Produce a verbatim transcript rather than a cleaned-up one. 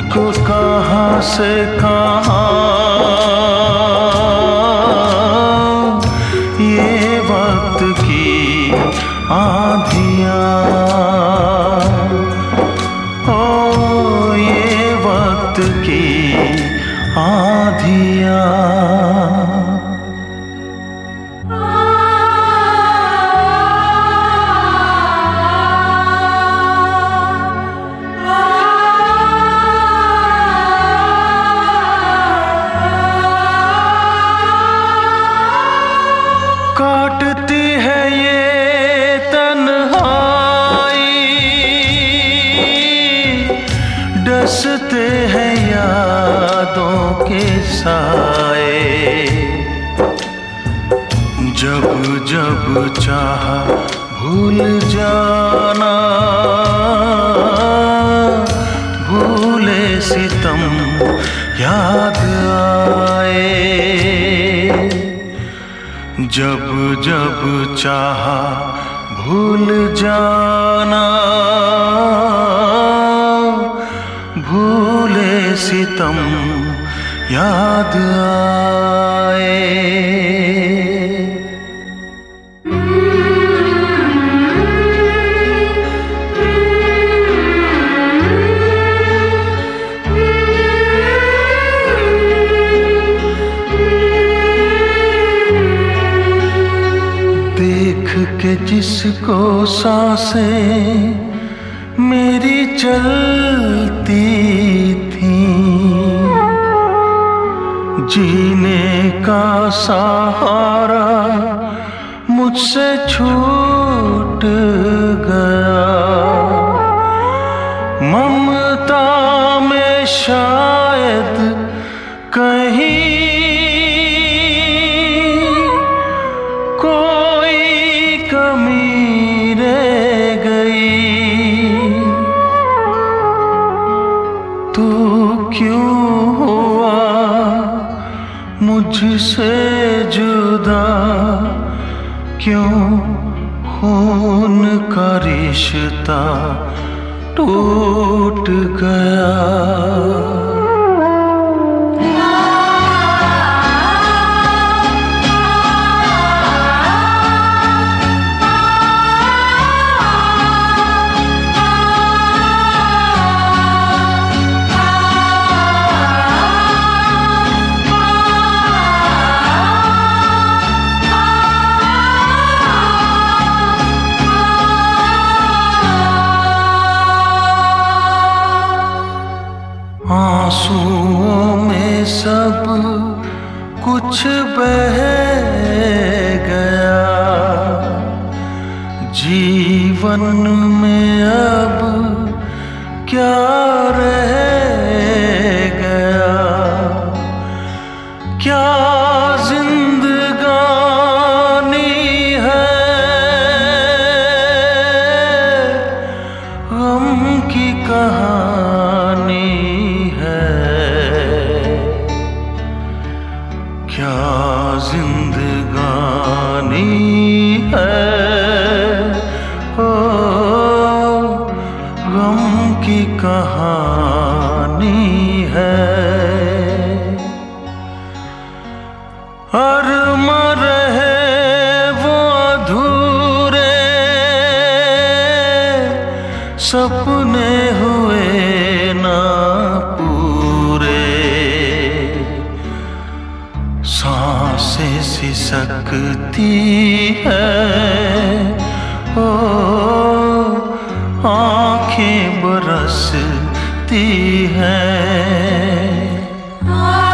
मुझको कहाँ से कहाँ ये वक्त की आंधियाँ, ओ ये वक्त की आंधियाँ। काटती है ये तन्हाई, डसते हैं यादों के साए। जब जब चाहा भूल जाना, भूले सितम याद आए। जब जब चाहा भूल जाना, भूले सितम याद आए। देख के जिसको सांसें मेरी चलती थी, जीने का सहारा मुझसे छूट गया। ममता में शायद कहीं कमी रह गई। तू क्यों हुआ मुझसे जुदा, क्यों खून का रिश्ता टूट गया। आंसुओं में सब कुछ बह गया, जीवन में अब क्या रह गया। क्या जिंदगानी है गम की कहानी, क्या जिंदगानी है ओ गम की कहानी है। अरमा रहे वो अधूरे सपने हुए ना पूरे, सांसें सिसकती है ओ आँखें बरसती हैं।